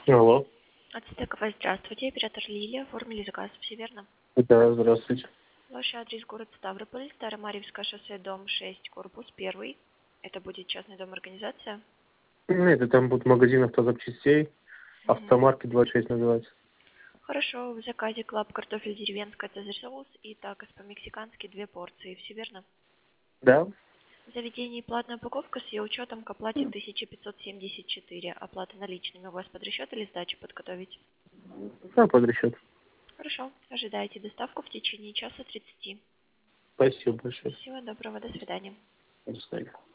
Алло. От СТКВ, здравствуйте, оператор Лилия, оформили заказ, все верно? Да, здравствуйте. Ваш адрес город Ставрополь, Старомарьевское шоссе, дом 6, корпус 1. Это будет частный дом-организация? Это там будет магазин автозапчастей. Мгм. Автомаркет 26 называется. Хорошо, в заказе клаб картофель деревенская, цезарь соус и такос по-мексикански 2 порции, все верно? Да? В заведении платная упаковка с ее учетом к оплате 1574. Оплата наличными у вас под расчет или сдачу подготовить? Да, под расчет. Хорошо, ожидайте доставку в течение часа 30. Спасибо большое. Всего доброго, до свидания. До свидания.